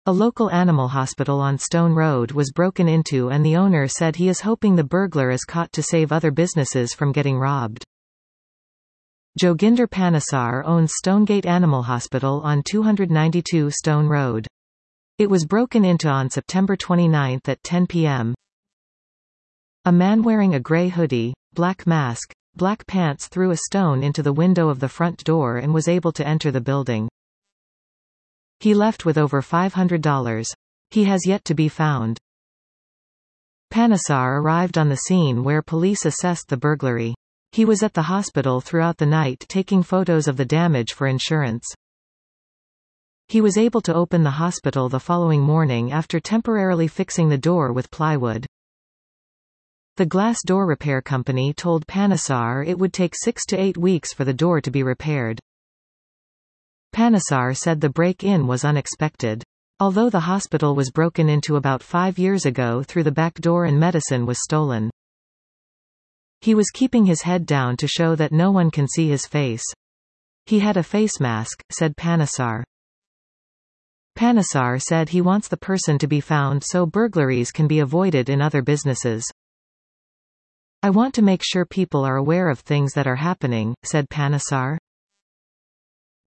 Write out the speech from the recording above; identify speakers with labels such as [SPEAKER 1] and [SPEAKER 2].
[SPEAKER 1] A local animal hospital on Stone Road was broken into and the owner said he is hoping the burglar is caught to save other businesses from getting robbed. Joginder Panesar owns Stonegate Animal Hospital on 292 Stone Road. It was broken into on September 29 at 10 p.m. A man wearing a gray hoodie, black mask, black pants threw a stone into the window of the front door and was able to enter the building. He left with over $500. He has yet to be found. Panesar arrived on the scene where police assessed the burglary. He was at the hospital throughout the night taking photos of the damage for insurance. He was able to open the hospital the following morning after temporarily fixing the door with plywood. The glass door repair company told Panesar it would take 6 to 8 weeks for the door to be repaired. Panesar said the break-in was unexpected. Although the hospital was broken into about 5 years ago through the back door and medicine was stolen. He was keeping his head down to show that no one can see his face. He had a face mask, said Panesar. Panesar said he wants the person to be found so burglaries can be avoided in other businesses. I want to make sure people are aware of things that are happening, said Panesar.